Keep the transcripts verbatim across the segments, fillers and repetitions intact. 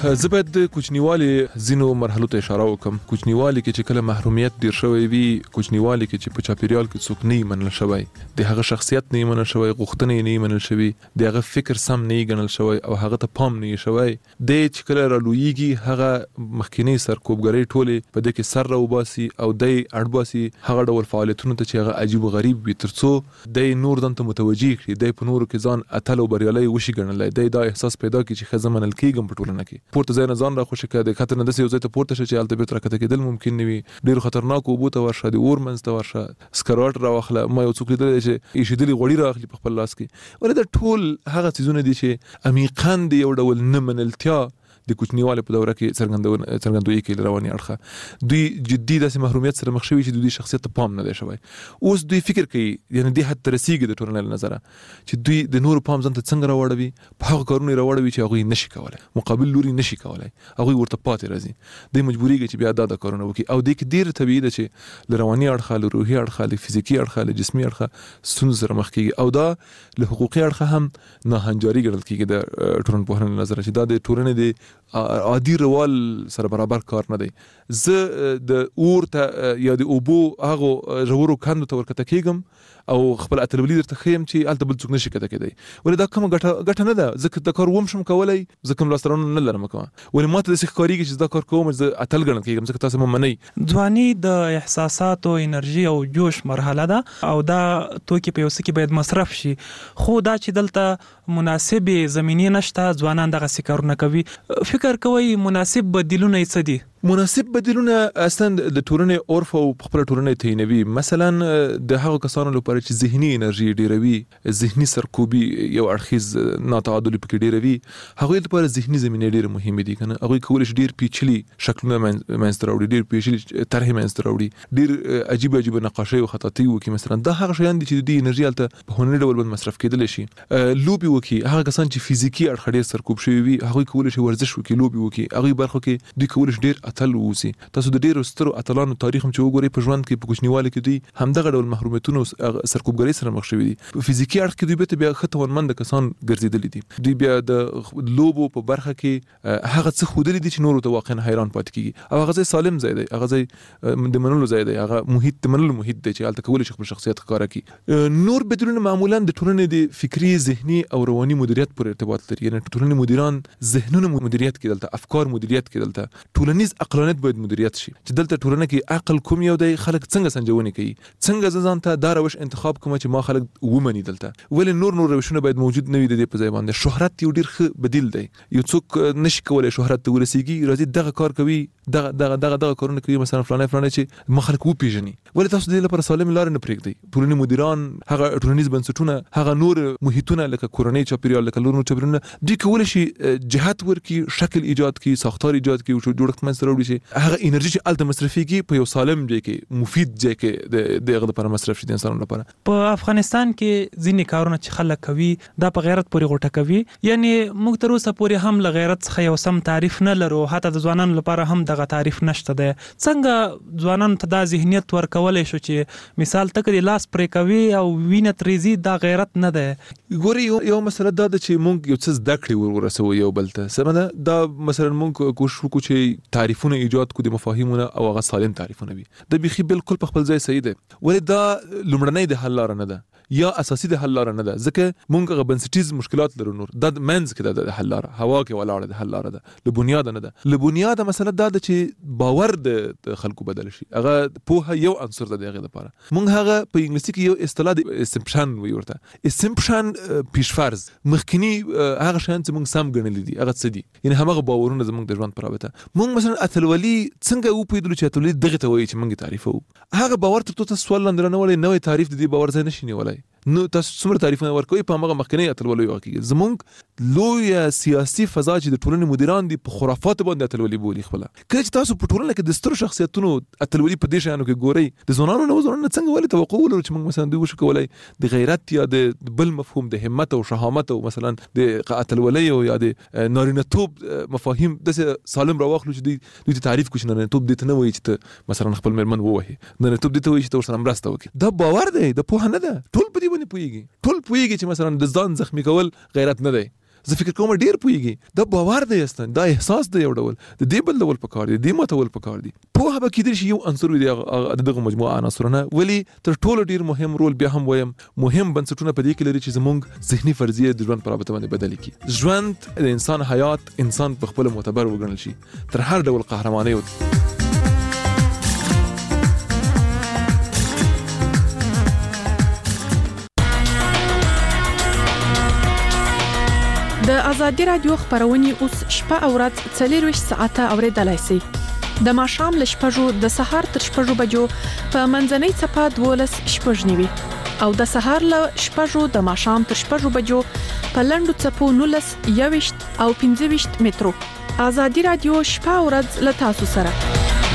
زه باید د کوچنیوالي ځینو مرحلو ته اشاره وکم. کوچنیوالي کې چې کله محرومیت ډیر شوی وي، کوچنیوالي کې چې په چاپیریال کې څوک نه منل شوی، د هغه شخصیت نه منل شوی، غوښتنې نه منل شوی، د هغه فکر سم نه ګڼل شوی او هغه ته پام نه شوی، د چې کله رالویږي هغه مخکینی سرکوبګری ټوله په دې کې سر راوباسي او د اړباسي هغه ډول فعالیتونو ته چې هغه عجیب و غریب وي، ترڅو د نور دنته متوجي کړي، د په نورو کې ځان اتل او بریالي وشي ګڼلای، د دا احساس پیدا کړي چې خزه منل کېږم په ټولنه کې. پورته ځای نه ځان را خوشي کړه، د خطر نه داسې یو ځای ته پورته شه چې هلته بېرته راکښته کېدل ممکن نه وي، ډېرو خطرناکو اوبو ته ورشه، د اور منځ ته ورشه، سکروټ راواخله. ما یو څوک لیدلی دی چې ایشېدلي غوړي رااخلي په خپل لاس کې. ولې دا ټول هغه څیزونه دي چې عمیقاً د یو ډول نه منلتیا د کوچنیوالي په دوره کې څرګندونه څرګندوي کوي له رواني اړخه. دوی جدي داسې محرومیت سره مخ شوي چې دوی شخصیت ته پام نه دی شوی. اوس دوی فکر کوي، یعنی دې حد ته رسېږي د ټولنې له نظره چې دوی د نورو پام ځان ته څنګه راوړوي، په هغو کارونو یې راوړوي چې هغوی نشي کولی، مقابل لوري نشي کولی، هغوی ورته پاتې راځي. دوی مجبورېږي چې بیا دا د کارونه وکړي او دې کې ډېر طبیعي ده چې له رواني اړخه، له روحي اړخه، له فزیکي اړخه، له جسمي اړخه ستونزو سره مخ کېږي او دا له حقوقي اړخه هم ناهنجاري ګڼل کېږي د ټولنپوهنې له نظره چې دا د ټولنې د عادي روال سره برابر کار نه دی. زه د اور ته یا د اوبو هغو ژورو کندو ته ورکښته کېږم او خپل اتلولي درته ښیم چې هلته بل څوک نشي کښته کېدی. ولې دا کومه ګټه ګټه نه ده. زه د کار وم شم کولی، زه کوم لاسته راوړنه نه لرم کومه. ولې ما ته داسې ښکارېږي چې دا کار کوم زه اتل ګڼل کېږم، ځکه تاسو مه منئ. ځواني د احساساتو، انرژي او جوش مرحله ده او دا توکي په یو څه کې باید مصرف شي، خو دا چې دلته مناسبې زمینې نشته، ځوانان دغسې کارونه کوي. فکر کوئ مناسب بدیلونه یې څه دي؟ مناسب بدیلونه اصلا د ټولنې عرف او خپله ټولنه تعینوي. مثلا د هغو کسانو لپاره چې ذهني انرژي ډیروي، ذهني سرکوبي یو اړخیز ناتعادلي پکې ډیروي، هغوی لپاره ذهني زمینې ډېرې مهمې دي. کنه هغوی کولی شي ډېر پیچلي شکلونه منځته راوړي، ډېر پیچلي طرحې منځته راوړي، ډېر عجیب عجیب نقاشۍ او خطاطۍ وکړي. مثلا دا هغه شیان دي چې د دوی انرژي هلته په هنري ډول باندې مصرف کېدلی شي. لوبې وکړي، هغه کسان چې فزیکي اړخه ډېر سرکوب شوي وي هغوی کولی شي ورزش وکړي، لوبې وکړي. هغوی برخو کې دوی کولی شي ډېر اتل واوسي. تاسو د ډېرو سترو اتلانو تاریخ هم چې وګورئ، په ژوند کې په کوچنیوالي کې دوی همدغه ډول محرومیتونو سرکوبګرۍ سره مخ شوي دي. په فزیکي اړخ کې دوی بېرته بیا ښه توانمنده کسان ګرځېدلي دي. دوی بیا د لوبو په برخه کې هغه څه ښودلي دي چې نورو ته واقعا حیران پاتې کېږي او هغه ځای سالم ځای دی، هغه ځای د منلو ځای دی، هغه محیط د منلو محیط دی چې هلته کولی شي خپل شخصیت ښکاره کړي. نور بدلونه معمولا د ټولنې د فکري، ذهني او رواني مدیریت پورې ارتباط لري. یعنې ټولنې مدیران ذهنونو مدیریت کړي، دلته افکار مدیریت کړي، دلته ټولنیز عقلانیت باید مدیریت شي چې دلته ټولنه کې عقل کوم یو دی، خلک څنګه سنجونې کوي، څنګه زه ځان ته دا روش انتخاب کوم چې ما خلک ومني دلته. ولې نور نور روشونه باید موجود نه وي د دې په ځای باندې. شهرت یو ډېر ښه بدیل دی. یو څوک نشي کولی شهرت ته ورسېږي، راځي دغه کار کوي، دغه دغه دغه دغه کارونه کوي، مثلا فلانی فلانی چې ما خلک وپېژني. ولې تاسو د دې لپاره سالمې لارې نه پرېږدئ؟ ټولنې مدیران، هغه ټولنیز بنسټونه، هغه نور محیطونه لکه کورنۍ چاپېریال، لکه نور نور چاپېریالونه، دوی کولی شي جهت ورکړي، شکل ایجاد کړي، ساختار ایجاد کړي، جوړښت منځته راوړي چې هغه انرژي چې هلته مصرفېږي په یو سالم ځای کې، مفید ځای کې د هغه لپاره مصرف شي د انسانانو لپاره. په افغانستان کې ځینې کارونه چې خلک کوي دا په غیرت پورې غوټه کوي. یعنې موږ تر اوسه پورې هم له غیرت څخه یو سم تعریف نه لرو، حتی د ځوانانو لپاره هم دغه تعریف نشته دی. څنګه ځوانانو ته دا ذهنیت ورکولی شو چې مثال ته که د لاس پرې کوي او وینه ترېځي دا غیرت نه دی؟ ګورې یو مسله دا ده چې موږ یو څه زده کړې ور ورسوو یو بل ته. سمه ده، دا مثلا موږ کوشش وکړو چې تعریفونه ایجاد کړو د مفاهیمونه او هغه سالم تعریفونه وي. دا بیخي بالکل په خپل ځای صحیح دی. ولې دا لومړنۍ د حل لاره نه ده یا اساسي د حل لاره نه ده، ځکه موږ هغه بنسټیز مشکلات لرو. نور دا منځ کې ده د حل لاره، هوا کې ولاړه د حل لاره ده، له بنیاده نه ده. له بنیاده مسله دا ده چې باور د خلکو بدل شي. هغه پوهه یو عنصر ده د هغې لپاره. موږ هغه په انګلیسي کې یو اصطلاح د اسمپشن وایي ورته. اسمپشن پیشفرض، مخکینی هغه شیان چې موږ سم ګڼلي دي هغه څه دي، یعنې هماغه باورونه زموږ د ژوند په رابطه. موږ مثلا اتلولي څنګه وپوهېدلو چې اتلولي دغې ته وایي چې موږ یې تعریفوو؟ هغه باور تر څو سوال لاندې رانهولی، نوی تعریف د دې باور ځای نشي نیولی. نو تاسو څومره تعریفونه ورکوئ په هماغه مخکینۍ اتلولۍ واقعي. زموږ لویه سیاسي فضا چې د ټولنې مدیران دي په خرافاتو باندې اتلولي بولي خپله. کله چې تاسو په ټولنه کې د سترو شخصیتونو اتلولي په دې شیانو کې ګورئ، د ځوانانو نه ځوانانو څنګه ولې توقع ولرو چې موږ مثلا دوی وشو کولی د غیرت یا د بل مفهوم د همت او شهامت او مثلا د اتلولۍ او یا د نارینه‌توب مفاهیم داسې سالم راواخلو چې دوی دوی ته تعریف کړي چې نارینه‌توب دې ته نه وایي چې ته مثلا خپل مېرمن ووهې، نارینه‌توب دې ته وایي چې ته ورسره مرسته وکړې. دا باور دی، د پوهه نه ده. ټول په دې باندې پوهېږي، ټول پوهېږي چې مثلا د ځان زخمي کول غیرت نه دی، زه فکر کوم ډیر پويږي دا باور دی استن دا احساس دی یو ډول د دې بل ډول پکار دی د متول پکار دی په هغه کې د یو عنصر دی دغه مجموعه عناصرونه ولی تر ټولو ډیر مهم رول بیا هم وایم مهم بنسټونه په دې کې لري چې زموږ ذهني فرضیه د ژوند په رابطه باندې بدل کی ژوند د انسان حیات انسان په خپل معتبر وګڼل شي تر هر ډول قهرماني د ازادي رادیو خبرونه اوس شپه او ورځ څلور ساعته اوریدلای شئ د ماښام ل شپږو د سهار تر شپږو بجو په منځنۍ چپه دولس شپږ نیوي او د سهار ل شپږو د ماښام تر شپږو بجو په لندو چپو نولس یويشت او پنځه ویشت مترو ازادي رادیو شپه او ورځ ل تاسو سره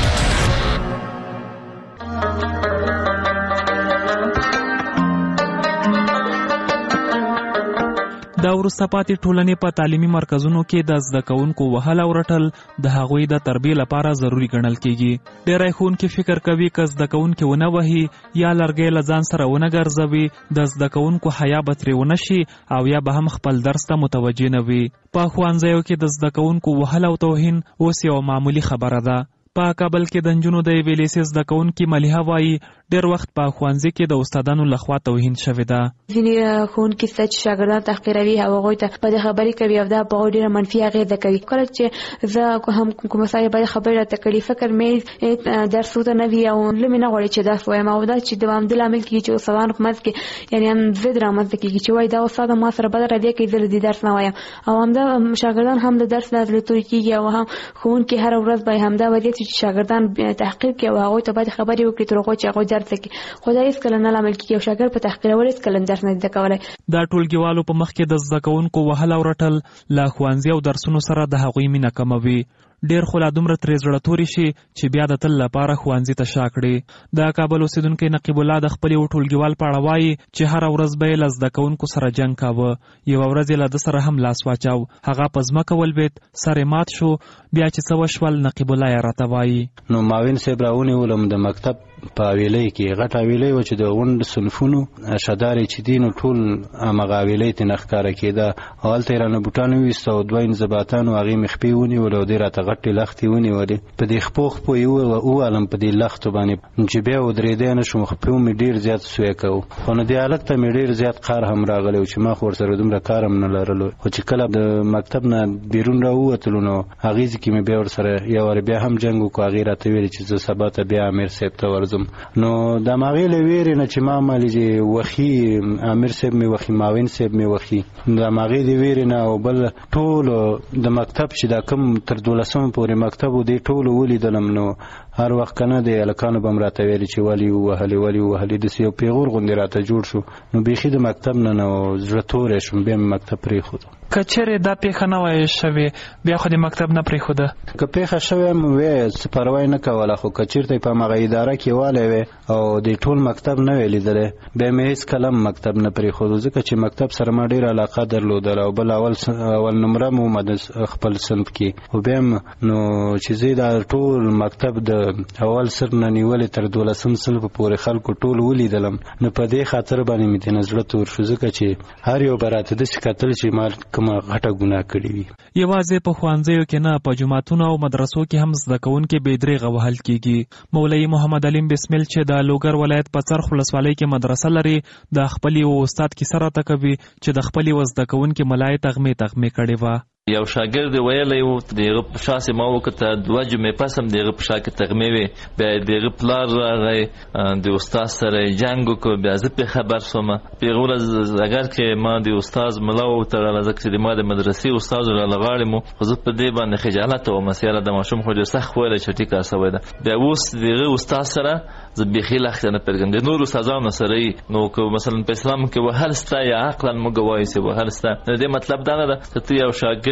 دا وروسته پاتې ټولنې په تعلیمي مرکزونو کې د زده کوونکو وهل او رټل د هغوی د تربیې لپاره ضروری ګڼل کېږي. ډېری ښوونکي فکر کوي که زده کوونکي ونه وهي یا لرګی له ځان سره ونه ګرځوي د زده کوونکو حیا به ترې ونه شي او یا به هم خپل درس ته متوجه نه وي. په ښوونځیو کې د زده کوونکو وهل او توهین اوس یوه معمولي خبره ده. په کابل کې د نجونو د یوې لیسې زده کوونکي ملیحه وایي ډېر وخت په ښوونځي کې د استادانو لخوا توهین شوې ده. ځینې ښوونکي شته چې شاګردان تحقیروي او هغوی ته بدې خبرې کوي او دا په هغوی ډېره منفي اغېزه کوي. کله چې زه هم کومه ځای بدې خبرې راته کړي فکر مې درس ورته نه وي او زړه مې نه غواړي چې درس ووایم او دا چې دوامداره لامل کېږي چې استادانو په منځ کې یعنې هم ضد رامنځته کېږي چې وایي دا استاد ما سره بده رویه کوي زه له دې درس نه وایم او همدا شاګردان هم د درس له زړه توري کېږي او هم ښوونکي هره ورځ به همدا وضعیت چې شاګردان تحقیر کوي او هغوی ته باید خبرې وکړي تر هغو چې هغوی درس وکړي خو دا هېڅکله نه لامل کېږي او شاګرد په تحقیرولو هېڅکله درس نه زده کولی. دا ټولګیوالو په مخ کې د زده کوونکو وهل او رټل له ښوونځي او درسونو سره د هغوی مینه کموي. ډېر خو لا دومره ترې زړه توري شي چې بیا د تل لپاره ښوونځي ته شا کړي. د کابل اوسېدونکی نقیب الله د خپل یو ټولګیوال په اړه وایي چې هره ورځ به یې له زده کوونکو سره جنګ کاوه. یوه ورځ یې له ده سره هم لاس واچاو هغه په ځمکه ولوېد سر یې مات شو بیا چې څه وشول نقیب الله یې راته وایي. نو ماوین صاحب راونیولم د مکتب په حویلۍ کې غټه حویلۍ وه چې د غونډ صنفونو شدارې چې دي نو ټول همغه حویلۍ ترې نه ښکاره کېده. هلته یې رانه بوټان وویسته او دوه انضباطانو هغې مې خپې ونیولې او دوی راته غټې لختې ونیولې. په دې خپو خپو یې ووالم په دې لختو باندې چې بیا ودرېدی نه شوم خپې مې ډېر زیات سوی کوو خو نو دې حالت ته مې ډېر زیات قهر هم راغلی و چې ما خو ورسره دومره کار هم نه لرلو. خو چې کله د مکتب نه بیرون راووتلو نو هغې ځای کې مې بیا ورسره یو وارې بیا هم جنګ وکړو. هغې راته ویلې چې زه سبا ته بیا امیر صاحب ته ورځم. نو د هماغې له ویرې نه چې ما مالې چې وخي امیر صاحب مې وخي ماوین صاحب مې وخي د هماغې د ویرې نه او بل ټولو د مکتب چې دا کوم تر دولسمه پورې مکتب و دې ټولو ولیدلم. نو هر وخت که نه د هلکانو به م راته ویلې چې ولې ووهلې ولې ووهلې داسې یو پیغور غوندې راته جوړ شو. نو بیخي د مکتب نه نو زړه توری شوم بیا مې مکتب پرېښودو. که چېرې دا پیښه نه وای شوې بیا خو د مکتب نه پرېښوده. که پیښه شوې هم وی څه پروا یې نه کوله خو که چېرته یې په همغه اداره کې والی وی او د ټول مکتب نه وی لیدلی بیا مې هېڅکله هم مکتب نه پرېښودو ځکه چې مکتب سره ما ډېره علاقه درلودله او بل اول اول نمره م ومه د خپل صنف کې خو بیا هم نو چې زه دا ټول مکتب د اول صنف نه نیولې تر دولسم صنف پورې خلکو ټول ولیدلم نو په دې خاطر باندې مې دې نه زړه تور شو ځکه چې هر یو به راته داسې کتل چې ما کومه غټه ګناه کړې وي. یوازې په ښوونځیو کې نه په جوماتونو او مدرسو کې هم زده کوونکي بې درېغه وهل کېږي. مولوي محمد علیم بسمیل چې د لوګر ولایت په څرخ ولسوالۍ کې مدرسه لري د خپل یو استاد کیسه راته کوي چې د خپل یو زده کوونکي ملا یې تغمې تغمې کړې وه. یو شاګرد ویلی و د هغه په شا چې ما وکته دوه جمعې پس هم د هغه په شا کې تغمې وې بیا د هغه پلار راغی د استاد سره یې جنګ وکړو بیا زه پرې خبر شوم. په هغه ورځ اګر کې ما د استاد ملا وتړله ځکه چې د ما د مدرسې استاد راله غاړې مو خو زه په دې باندې خجالته وم چې یاره د ماشوم خو ډېر سخت ویلی چې ټیکه سوی ده. بیا اوس د هغه استاد سره زه بیخي لښته نه پرېږدم د نورو استادانو سره یې نو که مثلا په اسلام کې وهل سته یا عقلا موږ وایو چې وهل سته د دې مطلب دا نه ده چې ته یو شاګرد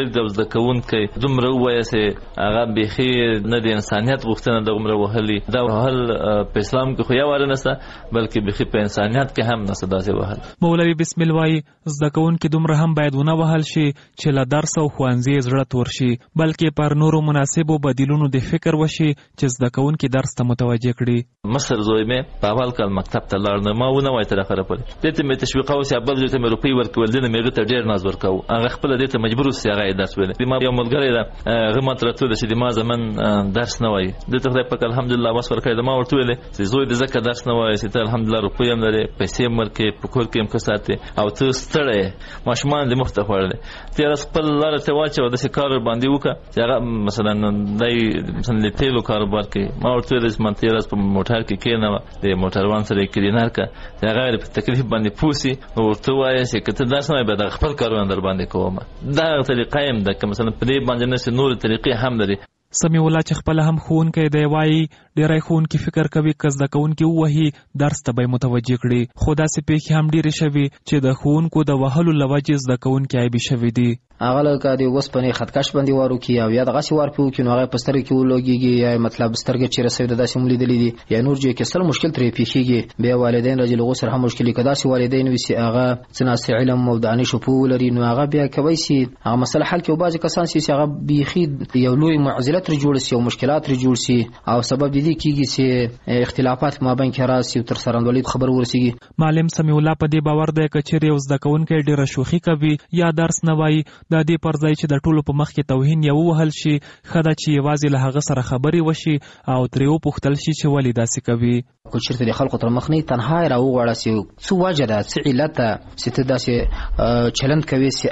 ډیر د زده کوونکي دومره وایي چې هغه بيخي نه د انسانيت غوښتنه د عمره وهلي دا وهل په اسلام کې خو یا ور نه سه بلکې بيخي په انسانيت کې هم نه صداسه وهل. مولوي بسم الله وايي زده کوونکي دومره هم باید ونه وهل شي چې له درس او خوانزي زړه تور شي بلکې پر نورو مناسبو بدیلونو د فکر وشي چې زده کوونکي درس ته متوجه کړي. مصر زوی مې په اول کال مکتب ته لاړ نه ما ونه وای تر اخره پورې دته مې تشویق او سی ابل دته مې روپی ورکول دنه مې ته ډیر ناز ورکاو هغه خپل دته مجبور اوسې هغه درس ویل ما یو ملګری دا هغه ماته راته د چې ما زمن درس نه وای دته خدای پاک الحمدلله واس ورکړی ما ورته ویل چې زوی د زکه درس نه وای چې ته الحمدلله روپی هم لري پیسې مرکه په کور کې هم کساته او ته ستړی ماشومان دې مخته خوړل تیر خپل لار ته واچو د کار باندې وکړه چې هغه مثلا دای مثلا تیلو کاروبار کې ما ورته ویل چې من تیر په موټر کې کېنه د موټروان سره کلینر کا هغه په تکلیف باندې پوسی او ورته وایي چې کته درس نه به د خپل کارونه در باندې کوم دا طریقه هم ده که مثلا په دې باندې نه نور طریقې هم لري. سمیع الله چې خپل هم ښوونکی دی وایي ډېری ښوونکي فکر کوي که زده کوونکي ووهي درس ته به یې متوجه کړي خو داسې پیښې هم ډېرې شوي چې د ښوونکو د وهلو له وجې زده کوونکي عیبي شوي دي. هغه لکه د اوسپنې خطکش باندې وارو کې او یا دغسې وار پې وکړي نو هغه په سترګې کې ولوګېږي یا مطلب سترګې چې رسوي د داسې هم لیدلي دي یا نور ځای کې سل مشکل ترې پېښېږي. بیا والدین راځي له هغو سره هم مشکل که داسې والدین وي چې هغه څه ناسې علم او دانشو پوه ولري نو هغه بیا کولی شي هغه مسله حل کړي او بعضې کسان چې هغه بیخي یو لوی معضله ترې جوړ شي او مشکلات ترې جوړ شي او سبب د دې کېږي چې اختلافات په مابین کې راسي او تر سرندوالۍ خبر ورسېږي. معلم سمیع الله په دې باور دی که چیرې یو زده کوونکی ډېره شوخي کوي یا درس نه وایي د دې پر ځای چې د ټولو په مخ کې توهین یې ووهل شي ښه ده چې یوازې له هغه سره خبرې وشي او ترې وپوښتل شي چې ولې داسې کوي. که چېرته د خلکو تر مخ نه تنها یې راوغواړه چې څه وجه ده څه علت ده چې ته داسې چلند کوې چې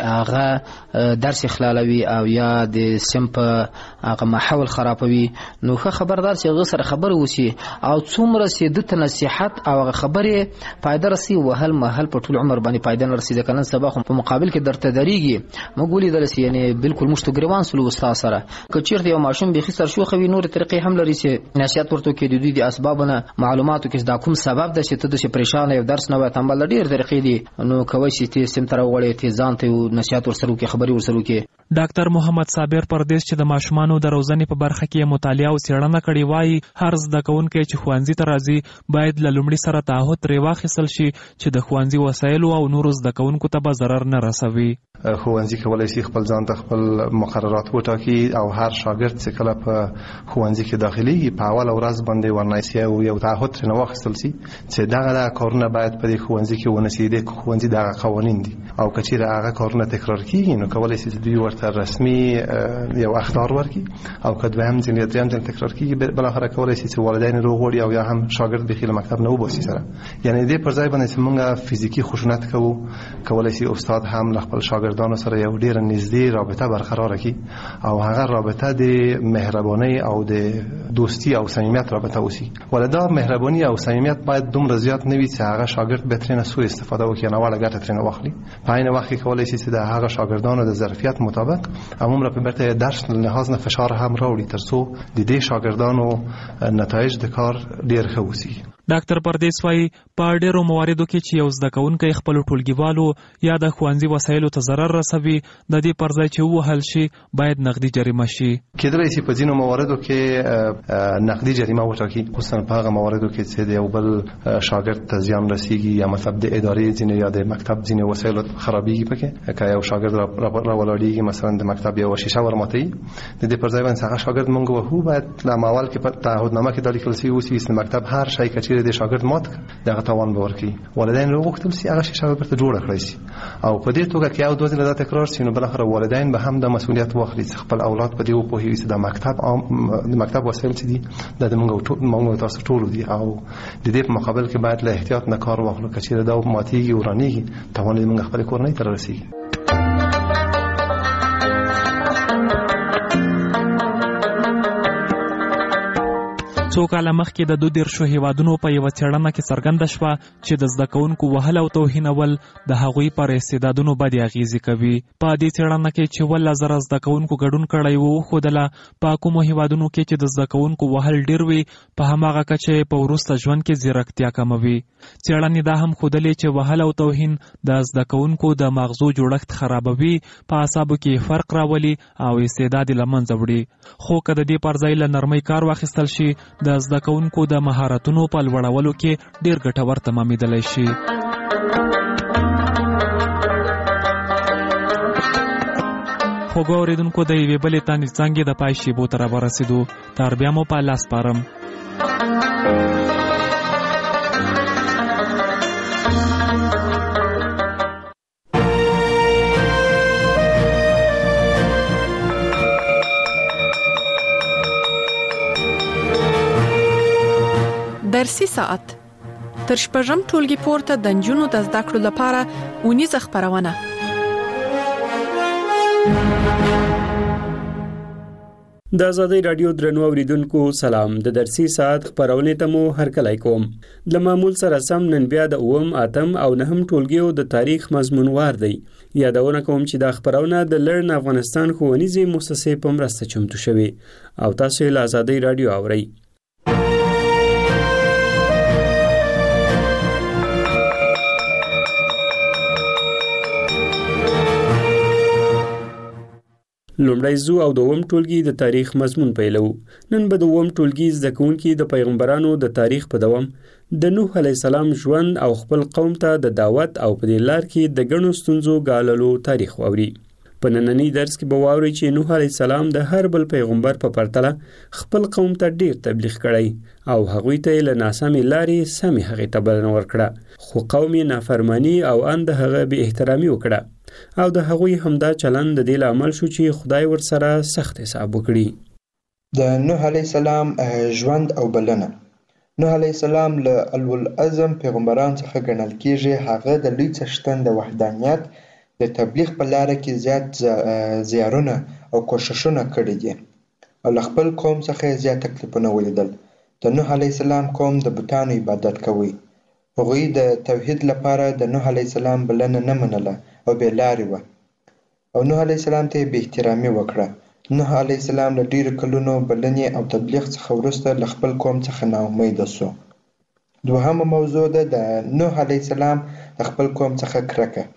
هغه درس خلالوي او یا د سیم په هغه ماحول خرابوي نو ښه خبردار چې هغه سره خبرې وشي او څومره چې ده ته نصیحت او هغه خبرې فایده رسي وهل محل په ټول عمر باندې فایده نه رسي ځکه نن سبا خو په مقابل کې درته درېږي موږ ولیدل چې یعنې بالکل موږ ته ګریوان سلو استاد سره که چېرته یو ماشوم بیخي سرشوخه وي نورې طریقې هم لري چې نصیحت ورته وکړي د دوی د اسبابو نه معلوماتو کې دا کوم سبب ده چې ته داسې پریشانه یو درس نه وایې تنبل د ډېرې طریقې دي نو کولی شي ته سیم ته راوغواړې ته ځان ته نصیحت ورسره وکړي خبرې ورسره وکړي. ډاکټر محمد صابر پردیس چې د ماشومانو د روزنې په برخه کې مطالعه او څېړنه کړې وایي هر زده کوونکی چې ښوونځي ته راځي باید له لومړي سره تعهد ترې واخیستل شي چې د ښوونځي وسایلو او نورو زده کوونکو ته به ضرر نه رسوي. ښوونځي کولی شي خپل ځان ته خپل مقررات وټاکي او هر شاګرد چې کله په ښوونځي کې داخليږي په اوله ورځ باندې ورنایسي او یو تعهد ترې واخیستل شي چې دغه دغه کارونه باید په دې ښوونځي کې ونه شي. د ښوونځي دغه قوانین دي او که چېرې هغه کارونه تکرار کېږي نو کولی شي چې دوی ورته رسمي یو اخطار ورکړي او که دویم ځل یا دریم ځل تکرار کېږي بالاخره کولی شي چې والدین راوغواړي او یا هم شاګرد بیخي له مکتب نه وباسي سره. یعنې دې پر ځای باندې چې موږ فزیکي خشونت کوو کولی شي استاد هم له خپل شاګردانو سره یو ډېره نږدې رابطه برقراره کړي او هغه رابطه د مهربانۍ او د دوستي او صمیمیت رابطه وشي. ولدا مهرباني او صمیمیت باید دومره زیات نه وي چې هغه شاګرد به ترېنه سوء استفاده وکړي ناوړه ګټه ترېنه واخلي. په عین وخت کې کولی شي چې د هغه شاګردانو د ظرفیت مطابق عموما په برته درس لحاظ نه فشار هم راوړي تر څو د دې شاګردانو نتایج د کار ډېر ښه وشي. ډاکټر پردیس وايي په ډېرو مواردو کې چې یو زده کوونکی خپلو ټولګیوالو یا د ښوونځي وسایلو ته ضرر رسوي د دې پر ځای چې ووهل شي باید نقدي جریمه شي. کېدلی شي په ځینو مواردو کې نقدي جریمه وټاکي خصوصا په هغه مواردو کې چې د یو بل شاګرد ته زیان رسیږي یا مطلب د ادارې ځینې یا د مکتب ځینې وسایل خرابېږي پکې که یو شاګرد راولاړېږي مثلا د مکتب یو شیشه ورماتوي د دې پر ځای باندې هغه شاګرد موږ وهو باید له اول کې په تعهدنامه کې دا لیکل شوي اوسي چې مکتب هر شی که د شاګرد مات دغه تاوان به ورکړي والدین راوغوښتل شي هغه شیشه به ورته جوړه کړی شي او په دې توګه که یو دوه ځله دا تکرار شي نو بالاخره والدین به هم د مسؤلیت واخلي چې خپل اولاد په دې وپوهوي چې د مکتب د مکتب وسایل چې دي دا د موږ تاسو ټولو دي او د دې په مقابل کې باید له احتیاط نه کار واخلو که چېرې دا ماتېږي ورانېږي تاوان یې موږ خپلې کورنۍ ته رارسېږي. څو کاله مخکې د دوه دېرشو هیوادونو په یوه څېړنه کې څرګنده شوه چې د زده کوونکو وهل او توهینول د هغوی پر استعدادونو بدې اغېزې کوي. په دې څېړنه کې چې اوولس زره زده کوونکو ګډون کړی و وښودله په کومو هیوادونو کې چې د زده کوونکو وهل ډېر وي په هماغه کچه په وروسته ژوند کې ځیرکتیا کموي. څېړنې دا هم ښودلې چې وهل او توهین د زده کوونکو د مغزو جوړښت خرابوي، په اعصابو کې فرق راولي او استعداد یې له منځه وړي. خو که د دې پر ځای له نرمۍ کار واخیستل شي د زده کوونکو د مهارتونو په لوړولو کې ډیر ګټور تمامیدلی شي. خوږو اورېدونکو د یوې بلې تاندې څانګې د پای شیبو ته راورسېدو. تر بیا مو په لاس سپارم. درسي ساعت تر شپږم ټولګي پورته د نجونو د زده کړو لپاره اونیزه خپرونه. د آزادۍ رادیو درنو اوریدونکو سلام. د درسي ساعت خپرونې ته مو هرکلی کوم. د معمول سره سم نن بیا د اووم، اتم او نهم ټولګیو د تاریخ مضمونوار دی. یادونه کوم چې دا خپرونه د لرن افغانستان ښوونیزې مؤسسې په مرسته چمتو شوې او تاسو یې له آزادۍ رادیو اورئ. لومړی زو او دوم ټولګي د تاریخ مضمون پیلو. نن به د اووم ټولګي زده کوونکي د پیغمبرانو د تاریخ په دوام د نوح علیه السلام ژوند او خپل قوم ته د دعوت او په دې لار کې د ګڼو ستونزو ګاللو تاریخ واوري. په نننۍ درس کې به واورئ چې نوح علیه السلام د هر بل پیغمبر په پرتله خپل قوم ته ډیر تبلیغ کړی او هغوی ته یې له ناسمې لارې سمې هغې ته بلنه ورکړه، خو قوم یې نافرماني او ان د هغه بې احترامي وکړه او د هغوی همدا چلند د دې لامل شو چې خدای ورسره سخت حساب وکړي. د نوح علیه السلام ژوند او بلنه. نوح علیه السلام له اولوالعزم پیغمبران څخه ګڼل کیږي. هغه د لوی څښتن د وحدانیت د تبلیغ په لاره کې زیات زیارونه او کوششونه کړي دي او له خپل قوم څخه زیات تکلیفونه ولیدل. د نوح علیه السلام قوم د بتانو عبادت کوي. هغوی د توحید لپاره د نوح علیه السلام بلنه نه منله او بې لارې وه او نوح علیه السلام ته یې بې احترامي وکړه. نوح علیه السلام له ډېرو کلونو بلنې او تبلیغ څخه وروسته له خپل قوم څخه ناامیده سو. دوهمه موضوع ده د نوح علیه السلام د خپل قوم څخه کرکه.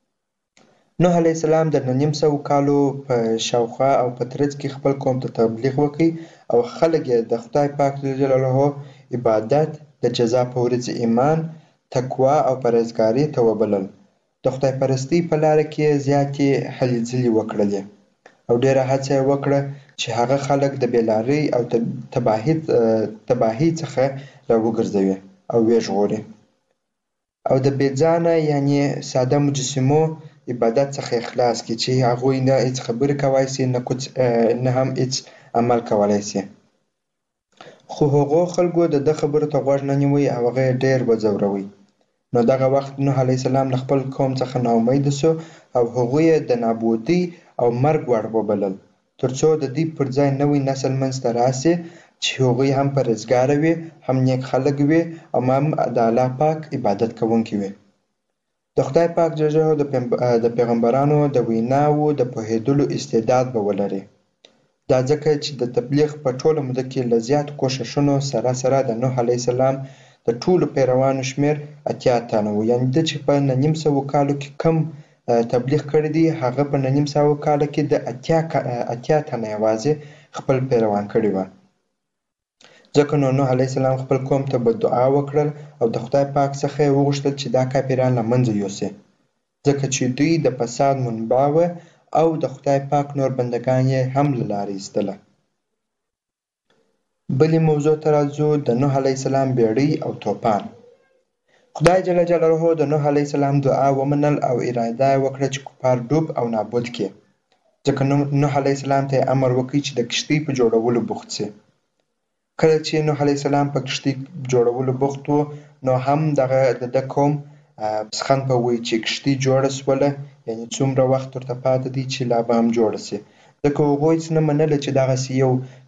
نوح علیه السلام د نیم سوو کالو په شاوخوا او په ترڅ کې خپل قوم ته تبلیغ وکړي او خلک یې د خدای پاک جل جلاله عبادت، د جزا په ورځ ایمان، تقوا او پرهیزګارۍ ته وبلل. د خدای پرستۍ په لاره کې زیاتې هلې ځلې وکړلې او ډېره هڅه یې وکړه چې هغه خلک د بېلارۍ او تباهۍ تباهۍ څخه راوګرځوي او ویې ژغوري او د بې ځانه یعنې ساده مجسمو عبادت څخه اخلاص کړي چې هغوی نه هیڅ خبرې کولی سي نه هم هیڅ عمل کولی سي. خو هغو خلکو د ده خبرو ته غوږ نه نیوی او هغه یې ډېر وځوروی. نو دغه وخت نوح علیه السلام له خپل قوم څخه ناامیده سو او هغوی یې د نابودۍ او مرګ وړ وبلل تر څو د دوی پر ځای نوی نسل منځته راسي چې هغوی هم پرهیزګاره وي، هم نیک خلک وي او هم د الله پاک عبادت کوونکي وي. د خدای پاک جل جلاله د پیغمبرانو د ویناوو د پوهېدلو استعداد به ولري. دا ځکه چې د تبلیغ په ټوله موده کې له زیاتو کوښښونو سره سره د نوح علیه السلام د ټولو پیروانو شمېر اتیا تنه و. یعنې ده چې په نیم سوو کالو کې کم تبلیغ کړی دی هغه په نیم سوو کالو کې د اتیا اتیا تنه یوازې خپل پیروان کړي وه. ځکه نو نوح علیه السلام خپل قوم ته به دعا وکړل او د خدای پاک څخه یې وغوښتل چې دا کافران له منځه یوسي، ځکه چې دوی د فساد منبع وه او د خدای پاک نور بندګان یې هم له لارې ایستله. بلې موضوع ته راځو، د نوح علیه السلام بیړۍ او طوفان. خدای جل جلاله د نوح علیه السلام دعا ومنل او اراده یې وکړه چې کفار ډوب او نابود کړي. ځکه نوح علیه السلام ته یې امر وکړ چې د کښتۍ په جوړولو بوخت سي. کله چې نوح علیه السلام په کښتۍ جوړولو بوخت و نو هم دغه د ده قوم پسخند په وی چې کښتۍ جوړه سوله، یعنې څومره وخت ورته پاته دی چې لا به هم جوړه سي. ځکه هغوی څه نه منله چې دغسې یو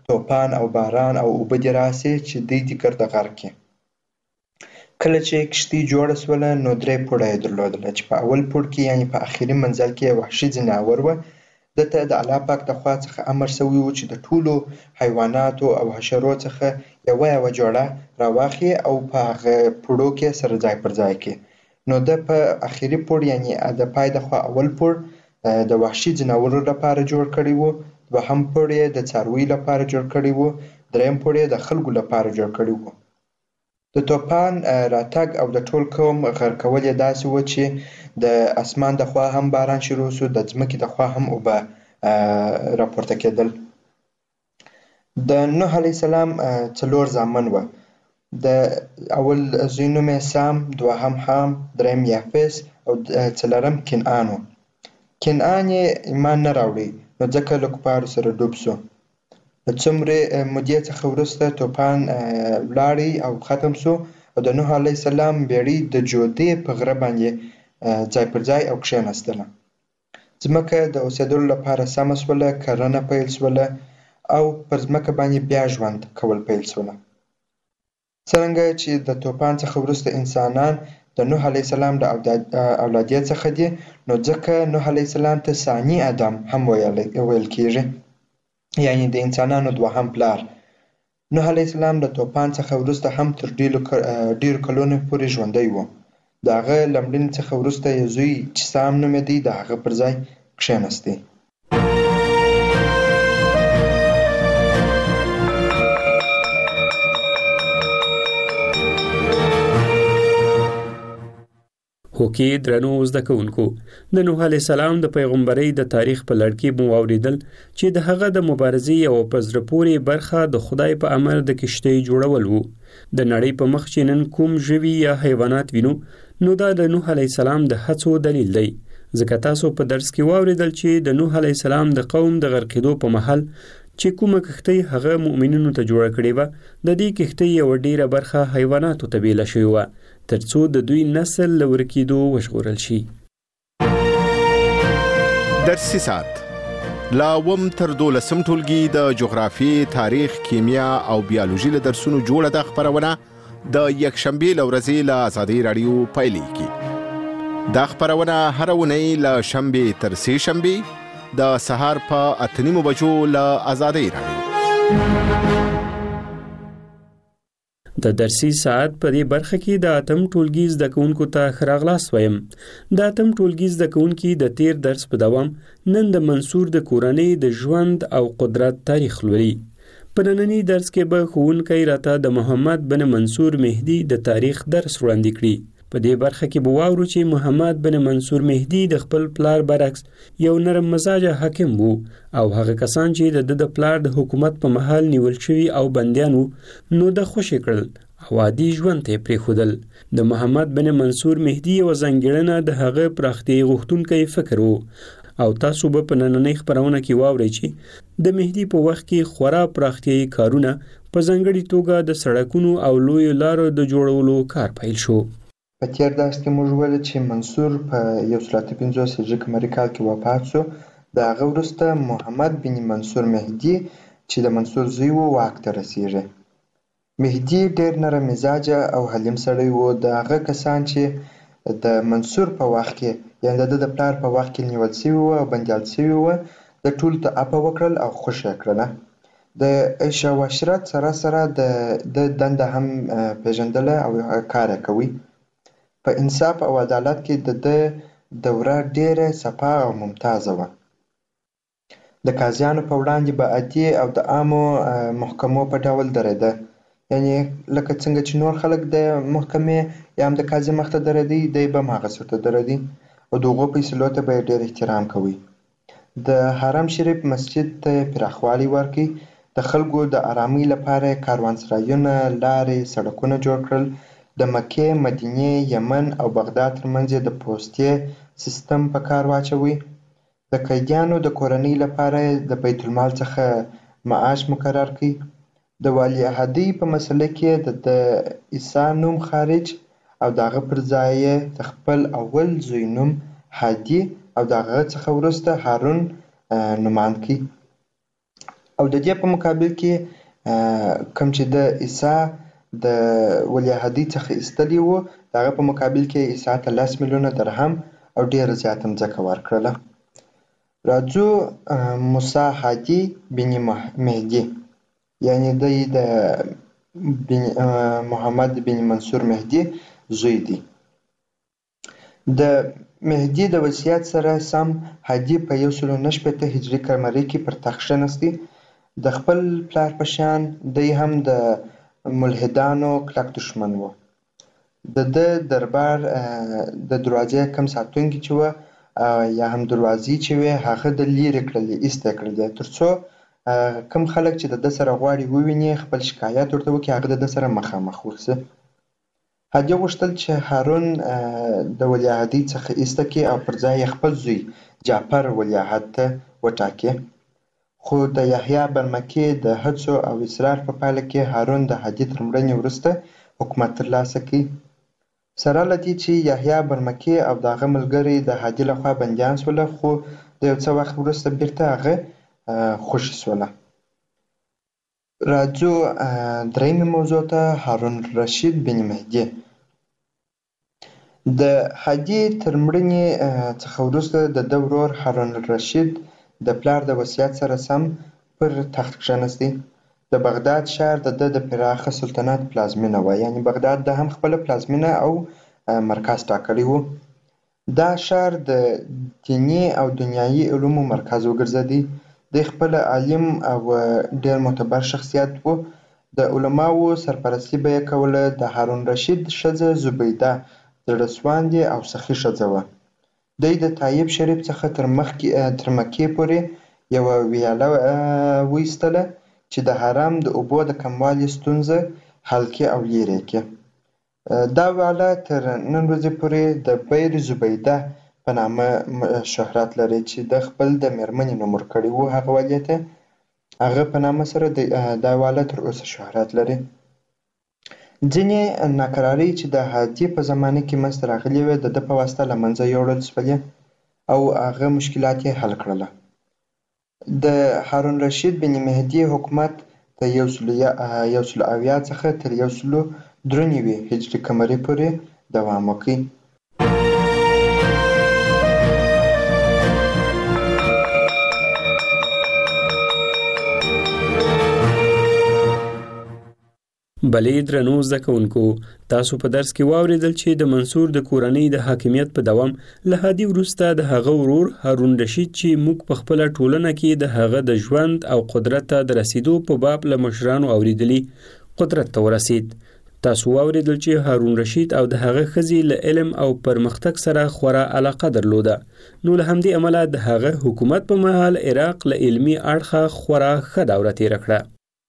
توپان او باران او اوبه دې راسي چې دوی دې ګرده غرق کړي. کله چې کښتۍ جوړه سوله نو درې پوړه یې درلودله چې په اول پوړ کې یعنې په اخري منزل کې یو وحشي ځناور وه. ده ته د الله پاک د خوا څخه امر سوی و چې د ټولو حیواناتو او حشرو څخه یوه یوه جوړه راواخلي او په هغه پوړو کې سره ځای پر ځای کړي. نو ده په اخري پوړ یعنې د پای د خوا اول پوړ د وحشي ځناورو لپاره جوړ کړی و، دوهم پوړ یې د څارویو لپاره جوړ کړی و، دریم پوړ یې د خلکو لپاره جوړ کړی و. د طوفان راتګ او د ټول قوم غرقول یې داسې و چې د اسمان د خوا هم باران شروع سو، د ځمکې د خوا هم اوبه راپورته کېدل. د نوح علیه السلام څلور زامن وه. د اول زوی نوم یې سام، دوهم حام، دریم یافس او څلورم کنعان و. کنعان یې ایمان نه راوړی نو ځکه له کفارو سره ډوب سو. له څومرې مودې څخه وروسته طوفان ولاړی او ختم سو او د نوح علیه السلام بیړۍ د جودې په غره باندې ځای پر ځای او کښېناستله. ځمکه د اوسېدلو لپاره سمه سوله، کرنه پیل سوله او پر ځمکه باندې بیا ژوند کول پیل سوله. څرنګه چې د طوفان څخه وروسته انسانان د نوح علیه السلام د اولادیت څخه دي، نو ځکه نوح علیه السلام ته ثاني ادم هم ویل کېږي، یعنې د انسانانو دوهم پلار. نوح علیه السلام د طوفان څخه وروسته هم تر ډېرو کلونو پورې ژوندی و. د هغه له مړینې څخه وروسته یې زوی چې سام نومېدی د هغه پر ځای کښېناستی. هوکې درنو زده کوونکو، د نوح علیه السلام د پیغمبرۍ د تاریخ په لړ کې مو واورېدل چې د هغه د مبارزې یوه په زړه پورې برخه د خدای په امر د کښتۍ جوړول و. د نړۍ په مخ چې نن کوم ژوي یا حیوانات وینو نو دا د نوح علیه السلام د هڅو دلیل دی. ځکه تاسو په درس کې واورېدل چې د نوح علیه السلام د قوم د غرقېدو په مهال چې کومه کښتۍ هغه مؤمنینو ته جوړه کړې وه، د دې کښتۍ یوه ډېره برخه حیواناتو ته بیله شوې وه تر څو د دوی نسل له ورکېدو وژغورل شي. درسي ساعت لا اووم تر دولسم ټولګي د جغرافیې، تاریخ، کیمیا او بیالوژي له درسونو جوړه ده خپرونه د یکشنبې له ورځې له ازادۍ راډیو پیلېږي. دا خپرونه هره اونۍ له شنبې تر سې شنبې د سهار په اته نیمو بجو له ازادۍ راډیو. د درسي ساعت په دې برخه کې د اتم ټولګي زده کوونکو ته ښه راغلاست وایم. د اتم ټولګي زده کوونکي د تیر درس په دوام نن د منصور د کورنۍ د ژوند او قدرت تاریخ لولي. په ننني درس کې به ښوونکی راته د محمد بن منصور مهدي د تاریخ درس وړاندې کړي. په دې برخه کې به واورو چې محمد بن منصور مهدي د خپل پلار برعکس یو نرم مزاجه حاکم وو او هغه کسان چې د د پلار د حکومت په محل نیول شوي او بندیان وو نو د خوشي کړل او عادي ژوند ته پرېښودل. د محمد بن منصور مهدي یوه ځانګړنه د هغه پراختیا غوښتونکی فکر وو او تاسو به په نننۍ خپرونه کې واورئ چې د مهدي په وخت کې خورا پراختیایي کارونه په ځانګړې توګه د سړکونو او لویو لارو د جوړولو کار پیل شو. په تیر درس کې موږ ویل چې منصور په یو سل اته پنځوس هجري قمري کال کې وفات شو. د هغه وروسته محمد بن منصور مهدي چې د منصور زوی و واک ته رسیږي. مهدي ډېر نرم مزاجه او حلیم سړی و. د هغه کسان چې د منصور په وخت کې یعنې د د پلار په وخت کې نیول سوي وو او بندیان سوي وو د ټولو ته عفوه وکړل او خوښ یې کړله. د عیش او عشرت سره سره د د دنده هم پیژندله او کار یې کوي. په انصاف او عدالت کې د ده دوره ډېره صفا او ممتازه وه. د قاضیانو په وړاندې به عادي او د عامو محکمو په ډول درېده، یعنې لکه څنګه چې نور خلک د محکمې یا هم د قاضي مخ ته درېدی دی به هم هغسې ورته درېدی او د هغو فیصلو ته به یې ډېر احترام کوي. د حرم شریف مسجد ته یې پراخوالی ورکړي. د خلکو د آرامۍ لپاره یې کاروانسرایونه، لارې، سړکونه جوړ کړل. د مکې، مدینې، یمن او بغداد ترمنځ یې د پوستې سیستم په کار واچوي. د قیدیانو د کورنۍ لپاره یې د بیت المال څخه معاش مقرر کړي. د ولیعهدۍ په مسله کې د د عیسی نوم خارج او د هغه پر ځای یې د خپل اول زوی نوم هادي او د هغه څخه وروسته هارون نومان کړي. او د دې په مقابل کې کوم چې د عیسی د ولیعهدۍ څخه ایستلي وو د هغه په مقابل کې عیسی ته لس میلیونه درهم او ډېره زیاته مځکه ورکړله. راځو موسی هادي بن مهدي یعنی دی د محمد بن منصور مهدي زوی دی. د مهدي د وصیت سره سم هادي په یو سل نه شپېته هجري قمري کې پر تخت کښېنستی. د خپل پلار په شان دی هم د ملحدانو کلک دښمن و. د ده دربار د دروازې کم ساتونکي چې وه یا هم دروازې چې وې هغه د لیرې کړلې ایسته یې کړلې تر څو کم خلک چې د ده سره غواړي وویني خپل شکایت ورته وکړي هغه د ده سره مخامخ ورسي. هادي غوښتل چې هارون د ولیعهدۍ څخه ایسته کړي او پر ځای یې خپل زوی جعفر ولیعهد ته وټاکي. خو د یحیی برمکي د هڅو او اصرار په پایله کې هارون د هادي تر مړینې وروسته حکومت ترلاسه کړي. سره له دې چې یحیی برمکي او د هغه ملګري د هادي لخوا بندیان شوله خو د یو څه وخت وروسته بیرته هغه خوشي شوله. راځو درېیمې موضوع ته هارون رشید بن مهدي. د هادي تر مړینې څخه وروسته د ده ورور هارون رشید د پلار د وصیت سره سم پر تخت کښېنستی. د بغداد ښار د ده د پراخه سلطنت پلازمینه وه یعنې بغداد د هم خپله پلازمینه او مرکز ټاکلی و. دا ښار د دیني او دنیایي علومو مرکز وګرځېدی. دی خپله عالم او ډېر معتبر شخصیت و. د علماو سرپرستي به یې کوله. د هارون رشید ښځه زبیده زړه سواندې او سخي ښځه وه. دی د طایب شریف څخه تر مخکې تر مکې پورې یوه ویاله وایستله چې د حرم د اوبو د کموالي ستونزه حل کړي او لرې کړي. دا ویاله تر نن ورځې پورې د بیر زبیده په نامه شهرت لري چې د خپل د مېرمنې نوم ورکړی و هغه والي ته هغه په نامه سره دا ویاله تر اوسه شهرت لري. ځینې ناکرارۍ چې د هادي په زمانه کې منځته راغلې وې د ده په واسطه له منځه یوړل شولې او هغه مشکلات یې حل کړله. د هارون رشید بن مهدي حکومت د یو سل اویا څخه تر یو سل درې نوي هجري قمري پورې دوام وکړي. بلې درنو زده کوونکو، تاسو په درس کې واورېدل چې د منصور د کورنۍ د حاکمیت په دوام له هادي وروسته د هغه ورور هارون رشید چې موږ په خپله ټولنه کې د هغه د ژوند او قدرت ته د رسیدو په باب له مشرانو اورېدلي قدرت ته ورسید. تاسو واورېدل چې هارون رشید او د هغه ښځې له علم او پرمختګ سره خورا علاقه درلوده. نو له همدې امله د هغه حکومت په مهال عراق له علمي اړخه خورا ښه دوره تېره کړه.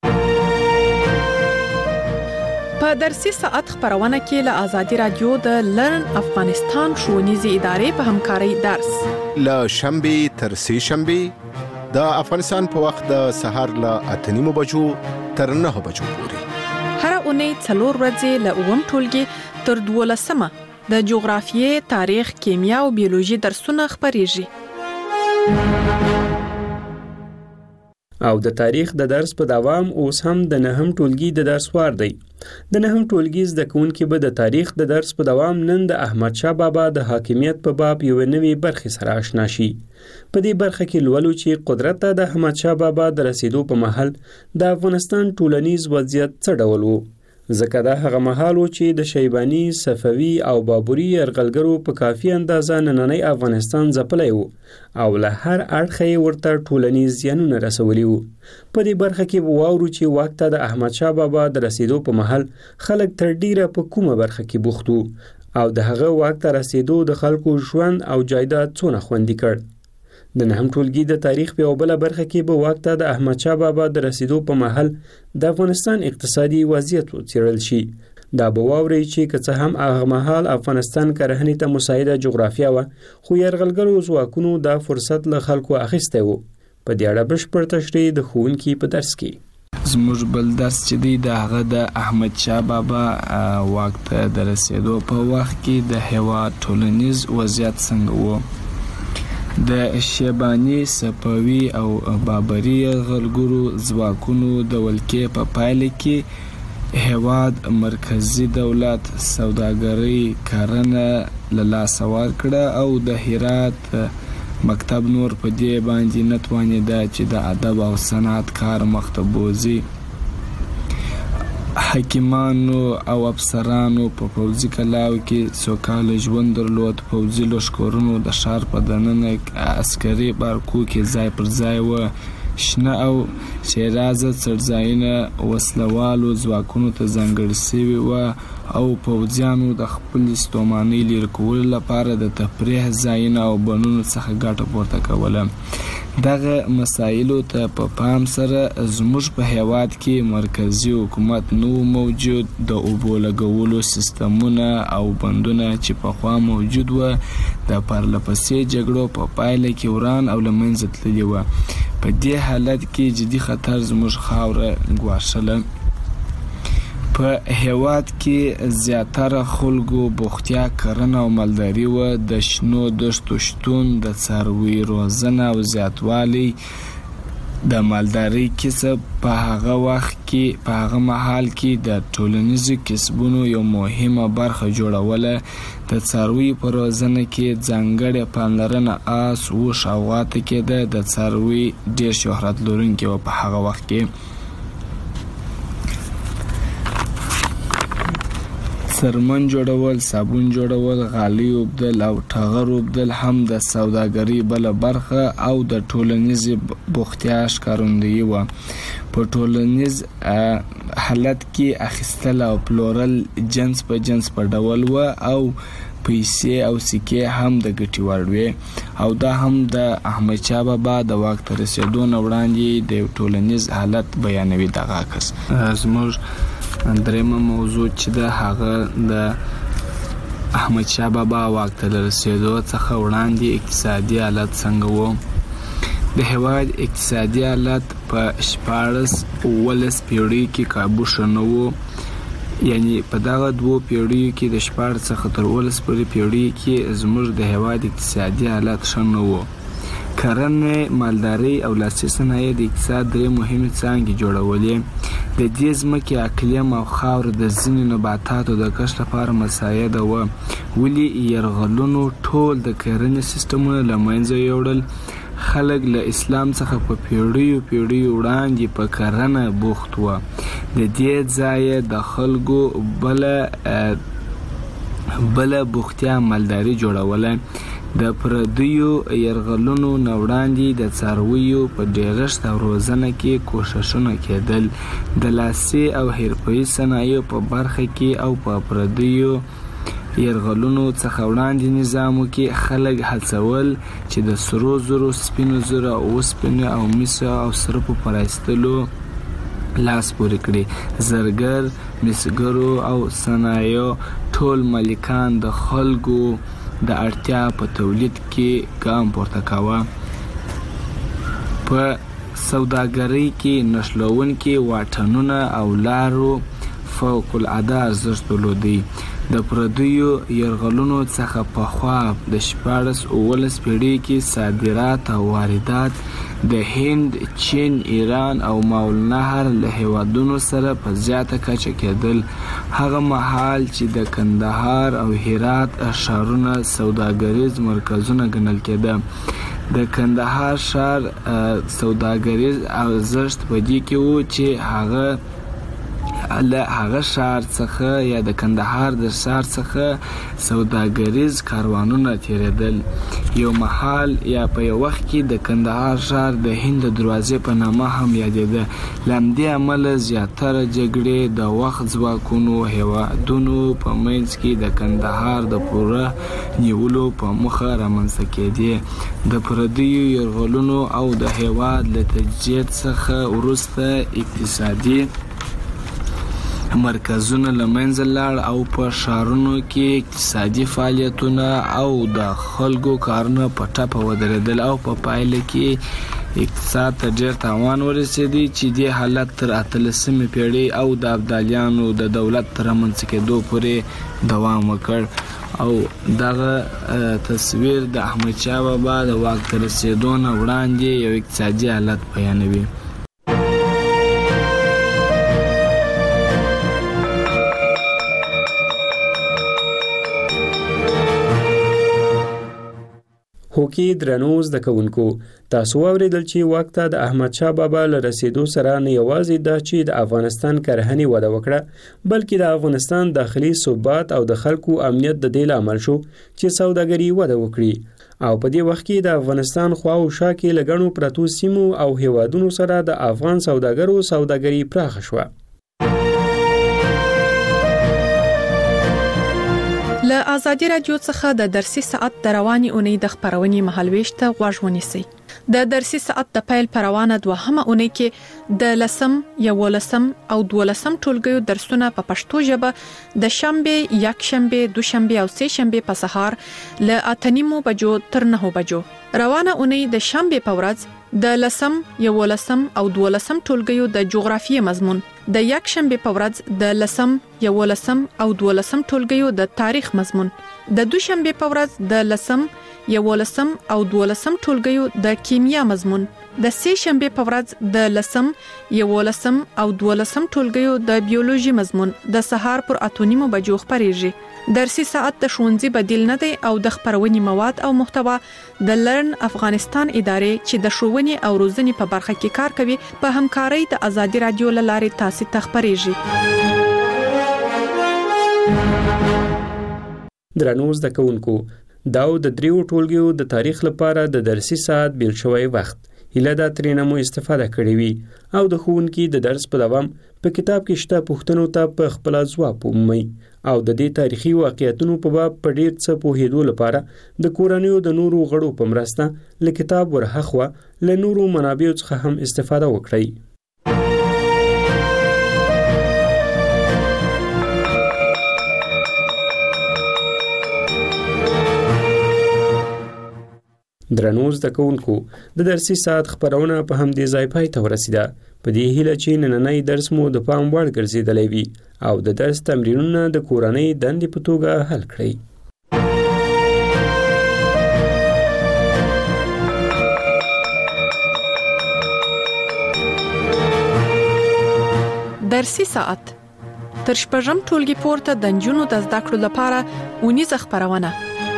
په درسي ساعت خبرونه کې له آزادي رادیو د لرن افغانستان ښوونیزې ادارې په همکارۍ درس له شنبې تر سې شنبې د افغانستان په وخت د سهار له اته نیمو بجو تر نهه بجو پورې هره اونۍ څلور ورځې له اووم ټولګي تر دولسمه د جغرافیې، تاریخ، کیمیا او بیولوژي درسونه خپریږي. او د تاریخ د درس په دوام اوس هم د نهم ټولګي د درس وار دی. د نهم ټولګي زده کوونکي به د تاریخ د درس په دوام نن د احمد شاه بابا د حاکمیت په باب یوې نوې برخې سره آشنا شي. په دې برخه کې لولو چې قدرت ته د احمد شاه بابا د رسیدو په مهال د افغانستان ټولنیز وضعیت څه ډول و، ځکه دا هغه مهال و چې د شیباني، صفوي او بابري یرغلګرو په کافي اندازه نننی افغانستان ځپلی و او له هر اړخه یې ورته ټولنیز زیانونه رسولي وو. په دې برخه کې به واورو چې واک ته د احمد شاه بابا د رسیدو په مهال خلک تر ډیره په کومه برخه کې بوخت وو او د هغه واک ته رسیدو د خلکو ژوند او جایداد څونه خوندي کړ. د نهم ټولګي د تاریخ په یوه بله برخه کې به واک ته د احمد شاه بابا د رسیدو په مهال د افغانستان اقتصادي وضعیت وڅېړل شي. دا به واورئ چې که څه هم هغه مهال افغانستان کرهنې ته مساعده جغرافیه وه، خو یرغلګرو ځواکونو دا فرصت له خلکو اخیستی و. په دې اړه بشپړ تشریح د ښوونکي په درس کې. زموږ بل درس چې دی د هغه د احمد شاه بابا واک ته د رسیدو په وخت کې د هېواد ټولنیز وضعیت څنګه و. د شیباني، صفوي او بابري یرغلګرو ځواکونو د ولکې په پایله کې هیواد مرکزی دولت سوداګري کرنه له لاسه ورکړه او د هرات مکتب نور په دې باندې نه توانېده چې د ادب او صنعت کار مخته بوځي. حکیمانو او افسرانو په پوځي کلاو کې سوکاله ژوند درلود. پوځي لښکرونو د ښار په دننه عسکري بارکو کې ځای پر ځای و. شنه او شیرازه څړځایونه وسلوالو ځواکونو ته ځانګړي شوي وو او پوځیانو د خپلې ستومانۍ لرې کولو لپاره د تفریح ځایونه او بڼونو څخه ګټه پورته کوله. دغه مسایلو ته په پام سره زموږ په هیواد کې مرکزي حکومت نه و موجود. د اوبو لګولو سیستمونه او بندونه چې پخوا موجود و د پرلهپسې جګړو په پایله کې وران او له منځه تللي وه. په دې حالت کې جدي خطر زموږ خاوره ګواښله. په هیواد کې زیاتره خلکو بوختیا کرنه او مالداري وه. د شنو دښتو شتون، د څاروي روزنه او زیاتوالی د مالداري کسب په هغه وخت کې په هغه مهال کې د ټولنیزو کسبونو یو مهمه برخه جوړوله. د څاروي په روزنه کې ځانګړې پاملرنه آس، اوښ او غوا ته کېده. د څاروي ډېر شهرت لرونکي وه په هغه وخت کې. څرمن جوړول، صابون جوړول، غالۍ اوبدل او ټغر اوبدل هم د سوداګرۍ بله برخه او د ټولنیزې بوختیا ښکارندویي وه. په ټولنیز حالت کې اخیستل او پلورل جنس په جنس په ډول وه او پیسې او سکې هم د ګټې وړ وې. او دا هم د احمدشاه بابا د واک ته رسېدو نه وړاندې د یو ټولنیز حالت بیانوي. دغه عکس زموږ درېیمه موضوع چې ده هغه د احمدشاه بابا واک ته له رسېدو څخه وړاندې اقتصادي حالت څنګه و. د هېواد اقتصادي حالت په شپاړس اوولس پیړیو کې کابو ښه نه و. یعنی په دغه دوو پیړیو کې د شپاړس څخه تر اوولس پورې پیړیو کې زموږ د هېواد اقتصادي حالت ښه نه و. کرنه، مالداري او لاسي صنایع د اقتصاد درې مهمې څانګې جوړولې. د دې ځمکې اقلیم او خاوره د ځینو نباتاتو د کښت لپاره مساعده وه. ولې یرغلونو ټول د کرنې سیستمونه له منځه یوړل. خلک له اسلام څخه په پیړیو پیړیو وړاندې په کرنه بوخت وه. د دې ځایه د خلکو بله بله بوختیا مالداري جوړوله. د پردیو یرغلونو نه وړاندې د څارویو په ډېرښت او روزنه کې کوښښونه کېدل. د لاسي او حرفوي صنایعو په برخه کې او په پردیو یرغلونو څخه وړاندې نظامو کې خلک هڅول چې د سرو زرو، سپینو زرو، اوسپنې او مسو او سرپو په رایستلو لاس پورې کړي. زرګر، مسګرو او صنایعو ټول مالکان د خلکو د اړتیا په تولید کې ګام پورته کاوه. په سوداګرۍ کې نښلوونکي واټنونه او لارو فوق العاده ارزښت درلودی. د پردیو یرغلونو څخه پخوا د شپاړس اوولس پیړۍ کې صادرات او واردات د هند، چین، ایران او ماول نهر له هیوادونو سره په زیاته کچه کېدل. هغه مهال چې د کندهار او هرات ښارونه سوداګریز مرکزونه ګڼل کېده. د کندهار ښار سوداګریز ارزښت په دې کې و چې هغه له هغه ښار څخه یا د کندهار د ښار څخه سوداګریز کاروانونه تیریدل. یو مهال یا په یو وخت کې د کندهار ښار د هند د دروازې په نامه هم یادېده. له همدې امله زیاتره جګړې د وخت ځواکونو هېوادونو په منځ کې د کندهار د پوره نیولو په موخه رامنځته کېدې. د پردیو یرغلونو او د هېواد له تجزیې څخه وروسته اقتصادي مرکزونه له منځه لاړ او په ښارونو کې اقتصادي فعالیتونه او د خلکو کارونه په ټپه ودرېدل او په پایله کې اقتصاد ته ډېر تاوان ورسېدی چې دې حالت تر اتلسمې پیړۍ او د ابدالیانو د دولت تر رامنځته کېدو پورې دوام وکړ. او دغه تصویر د احمد شاه بابا د واک تر رسیدو نه وړاندې یو اقتصادي حالت بیانوي. هوکي درنو زده کوونکو، تاسو اوریدل چې واک ته د احمد شاه بابا له رسیدو سره نه یوازې دا چې د افغانستان کرهنې وده وکړه، بلکې د افغانستان داخلي ثبات او د خلکو امنیت د دې لامل شو چې سوداګري وده وکړي او په دې وخت کې د افغانستان خوا او شا کې لګڼو پرتو سیمو او هیوادونو سره د افغان سوداګرو سوداګري پراخه شوه. له آزادي رادیو څخه د درسي ساعت د رواني اونۍ د خبرونې مهالويش ته غوږ ونیسئ. د درسي ساعت د پیل پروانه دوهمه اونۍ کې د لسم، یولسم او دولسم ټولګیو درسونه په پښتو ژبه د شنبه، یکشنبه، دوشنبه او سه شنبه په سهار له اتنیمو بجو تر نهو بجو. روانه اونۍ د شنبه په ورځ د لسم، یولسم او دولسم ټولګیو د جغرافیې مضمون، د یکشنبه په ورځ د لسم، یولسم او دولسم ټولګیو د تاریخ مضمون، د دوشنبه په ورځ د لسم، یولسم او دولسم ټولګیو د کیمیا مضمون، د سه شنبه په ورځ د لسم، یولسم او دولسم ټولګیو د بیولوژي مضمون د سهار پر اتونیمو بجو خبريږي. درسي ساعت د ښوونځي بدیل نه دی او د خبرونې مواد او محتوا د لرن افغانستان ادارې چې د ښوونې او روزنې په برخه کې کار کوي په همکارۍ د آزادي رادیو لارې تاسو ته خبريږي. درنو زده کوونکو، دا د دریو ټولګیو د تاریخ لپاره د درسي ساعت بیل شوی وخت هیله دا ترېنه مو استفاده کړې وي او د ښوونکي د درس په دوام په کتاب کې شته پوښتنو ته په خپل ځواب ومومئ او د دې تاریخي واقعیتونو په باب په ډیر څه پوهېدو لپاره د کورنیو د نورو غړو په مرسته له کتاب ورهاخوا له نورو منابعو څخه هم استفاده وکړئ. درنو زده کوونکو، د درسي ساعت خبرونه په همدې ځای پای ته ورسیده. په دې هیله چې نننی درس مو د پام وړ ګرځېدلی وي او د درس تمرینونه د کورنۍ دندې په توګه حل کړئ. درسي ساعت تر شپږم ټولګي پورته د نجونو د زده کړو لپاره اونیزه خبرونه.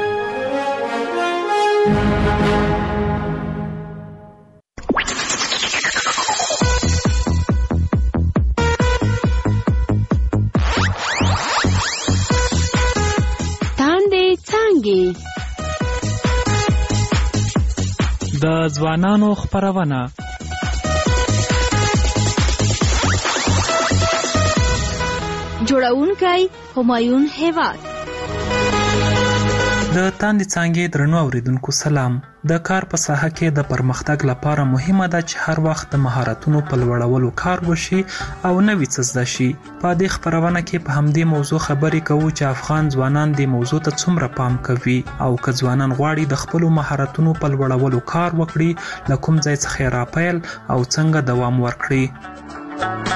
د ځوانانو خبرونه. جوړونکی همایون هیواد. د تاندې څانګې درنو اوریدونکو سلام. د کار په ساحه کې د پرمختګ لپاره مهمه ده چې هر وخت د مهارتونو په لوړولو کار وشي او نوي څه زده شي. په دې خبرونه کې په همدې موضوع خبرې کوو چې افغان ځوانان د موضوع ته څومره پام کوي او که ځوانان غواړي د خپل مهارتونو په لوړولو کار وکړي، له کوم ځای څخه راپیل او څنګه دوام ورکړي.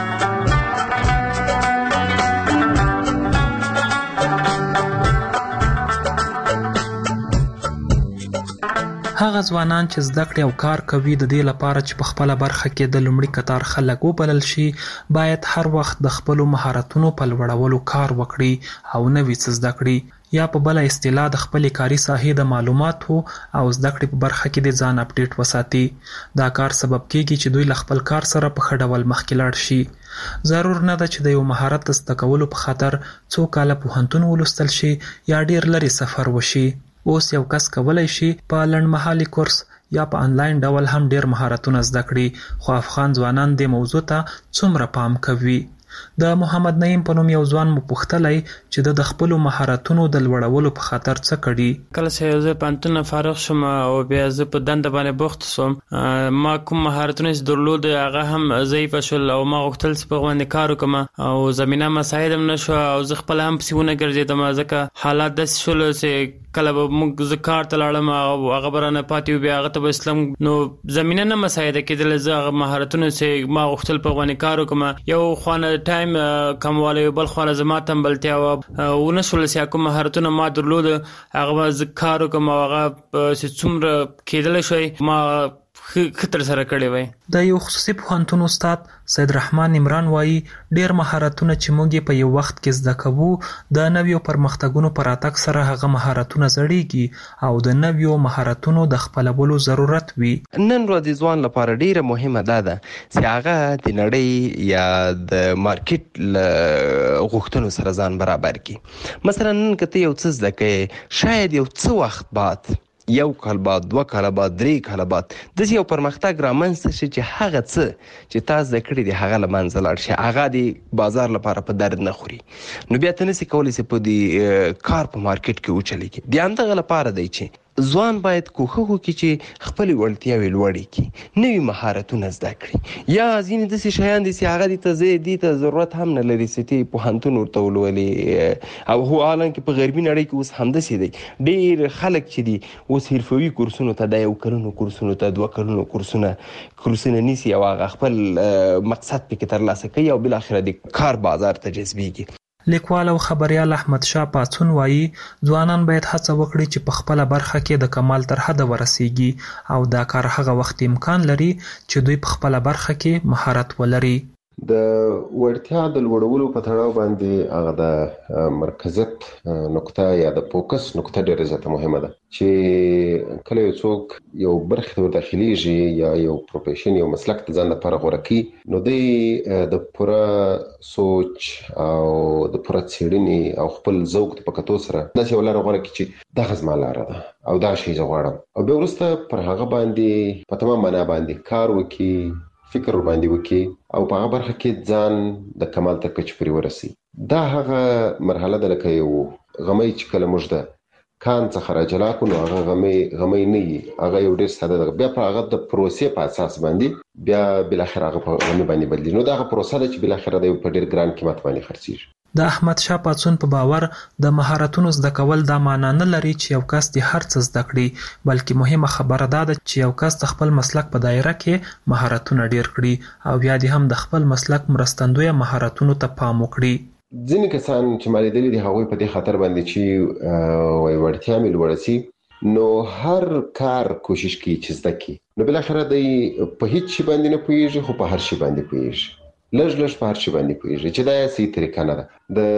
هغه ځوانان چې زده کړې او کار کوي د دې لپاره چې په خپل برخه کې د لومړي قطار خلک وبلل شي، باید هر وخت د خپل مهارتونو په لوړولو کار وکړي او نوي څه زده کړي، یا په بل اصطلاح د خپل کاري ساحې د معلوماتو او زده کړې په برخه کې د ځان اپډیټ وساتي. دا کار سبب کیږي چې دوی له خپل کار سره په ښه ډول مخکې لاړ شي. ضرور نه ده چې د یو مهارت د زده کولو په خاطر څو کاله پوهنتون ولوستل شي یا ډیر لرې سفر وشي. اوس یو کس کولای شي په لنډمهالي کورس یا په انلاین ډول هم ډیر مهارتونه زده کړي، خو افغان ځوانان د موضوع ته څومره پام کوي؟ د محمد نعیم په نوم یو ځوان مو پوښتلی چې د خپل مهارتونو د لوړولو په خاطر څه کړي. کله چې زه پانتون فارغ شوم او بیا زه په دنده باندې بوخت شوم، ما کوم مهارتونه چې درلود هغه هم ضعیف شول او ما غوښتل چې په باندې کار وکم او زمينه مساعد هم نشو او زه خپل هم پسونه ګرځیدم ځکه حالات داسې شول چې کله به موږ زکار ته لاړم او هغه برانه پاتې بیا هغه ته اسلام نو زمينه نه مساعده کېدل زه هغه مهارتونه چې ما غوښتل په باندې کار وکم یو خوانه ټایم کمواله بل خوانه زما تمبلتیا او ونشول سیا کوم مهارتونه ما درلود هغه زکار وکم هغه چې څومره کېدل شوی ما خطر سره کړی وای. د یو خصوصي پوهنتون استاد سید رحمان عمران وایي ډیر مهارتونه چې موږ په یو وخت کې زده کوو د نویو پرمختګونو پر اتک سره هغه مهارتونه زړیږي او د نویو مهارتونو د خپلولو ضرورت وي. نن ورځ ځوان لپاره ډیره مهمه ده چې هغه د نړۍ یا د مارکیټ غوښتنو سره ځان برابر کړي. مثلا نن کته یو څه زده کوي شاید یو څه وخت بعد یو کال بعد دوه کال بعد درې کال بعد د یو پرمختګ رامنځته شي چې هغه څه چې تاسو د کړی دی هغه لمنځه لاړ شي هغه د بازار لپاره په درد نه خوري نو بیا ته نسی کولی چې په دې کار په مارکیټ کې وچلیږي. د همدغه لپاره دی چې ځوان باید کوښښ وکړي چې خپلې وړتیاوې لوړې کړي نوي مهارتونه زده کړي یا ځینې داسې شیان دي چې هغه دې ته زه دې ته ضرورت هم نه لري چې ته پوهنتون ورته ولولې او هو حالانکه په غربي نړۍ کې اوس همداسې دی ډېر خلک چې دي اوس حرفوي کورسونو ته د یو کلونو کورسونو ته دوه کلونو کورسونه کورسونه نیسي او هغه خپل مقصد پکې ترلاسه کوي او بالاخره د کار بازار ته جذبېږي. لیکوال او خبريال احمد شاه پاڅون وایي ځوانان باید هڅه وکړي چې په خپل برخه کې د کمال تر حد ورسیږي او دا کار هغه وخت امکان لري چې دوی په خپل برخه کې مهارت ولري. د وړتیا د لوړولو په تړاو باندې هغه د مرکزیت نقطه یا د فوکس نقطه ډېره زیاته مهمه ده چې کله یو څوک یو برخه ته داخليږي یا یو پروفیشن یو مسلک ته ځان لپاره غوړه کوي نو دی د پوره سوچ او د پوره څېړنې او خپل ذوق په کتو سره داسې ولر غوړه کوي چې دغه زما لاره ده او دا شی زه غواړم او بیا وروسته پر هغه باندې په تمام معنا باندې کار وکړي فکر باندې وکړي او په هغه برخه کې ځان د کمال تر کچې پورې ورسي. دا هغه مرحله ده لکه یو غمی چې کله موږ د کان څخه راجلا کړو نو هغه غمی غمی نه وي هغه یو ډېر ساده ده بیا په هغه د پروسې په اساس باندې بیا بالاخره هغه په غمی باندې بدلېږي نو دا هغه پروسه ده چې بالاخره د په ډېر ګران قیمت باندې خرڅېږي. د احمد شاه پاڅون په باور د مهارتونو زده کول دا معنا نه لري چې یو کس د هر څه زده کړي بلکې مهمه خبره ده چې یو کس د خپل مسلک په دایره کې مهارتونه ډیر کړي او بیا د هم د خپل مسلک مرستندوی مهارتونو ته پام وکړي. ځینې کسان چې مالي دلی دي هغوی په دې خاطر باندې چې وای وړتیا مې لوړه سي نو هر کار کوشش کوي چې زده کړي نو بالاخره دی په هیڅ شي باندې نه پوهیږي خو په هر شي باندې پوهیږي لږ لږ په هر شي باندې پوهیږي چې دا یې صحیح طریقه نه ده.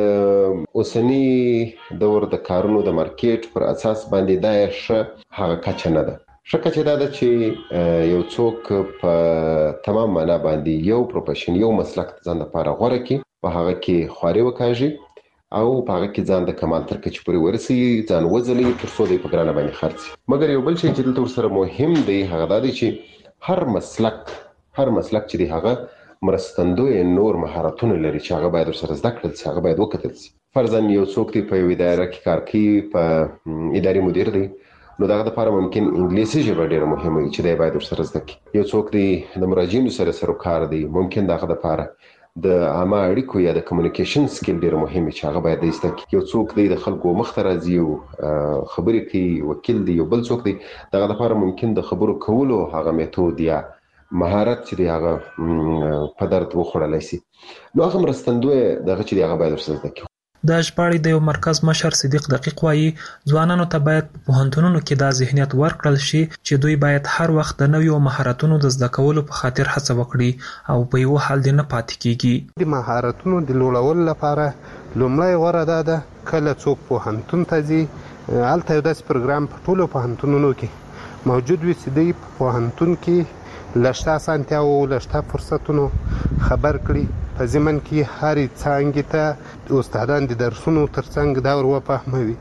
د اوسني دور د کارونو د مارکیټ پر اساس باندې دا یې ښه هغه کچه نه ده. ښه کچه دا ده چې یو څوک په تمام معنا باندې یو پروفیشن یو مسلک ځان لپاره غوره کړي په هغه کې خواري وکاږي او په هغه کې ځان د کمال تر کچې پورې ورسي ځان وځلي تر څو د په ګرانه باندې خرڅي. مګر یو بل شی چې دلته ورسره مهم دی هغه دا دی چې هر مسلک هر مسلک چې دی هغه مرستندوی نور مهارتونه لري چې هغه باید ورسره زده کړل شي هغه باید وکتل شي. فرضاً یو څوک دی په یو اداره کې کار کوي په اداري مدیر دی نو دغه لپاره ممکن انګلیسي ژبه ډیره مهمه وي چې دی باید ورسره زده کړي. یو څوک دی د مراجعینو سره سروکار دی ممکن دغه لپاره د عامه اړیکو یا د کمیونیکیشن سکیل ډیره مهمه چې هغه باید زده کړي. یو څوک دی د خلکو مخ ته راځي او خبرې کوي وکیل دی یو بل څوک دی دغه لپاره ممکن د خبرو کولو هغه میتود یا مهارت چې دی هغه په درد وخوړلی شي نو هغه مرستندوی دغه چې دی هغه باید ورسره زده کړي. د ژباړې د یو مرکز مشر صدیق دقیق وایي ځوانانو ته باید په پوهنتونونو کې دا ذهنیت ورکړل شي چې دوی باید هر وخت د نویو مهارتونو د زده کولو په خاطر هڅه وکړي او په یو حال دې نه پاتې کیږي. د مهارتونو د لوړولو لپاره لومړی غوره ده ده کله څوک پوهنتون ته ځي هلته یو داسې پروګرام په ټولو پوهنتونونو کې موجود وي چې دوی په پوهنتون کې لشته اسانتیاو لشته فرصتونو خبر کړي په ضمن کې هرې څانګې ته استادان د درسونو ترڅنګ دا ور وفهموي.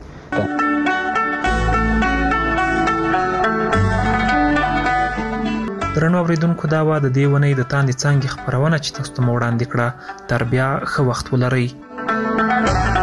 درنو اوریدونکو دا وه د دې اونۍ د تاندې څانګې خپرونه چې تاسو ته مو وړاندې کړه. تر بیا ښه وخت ولرئ.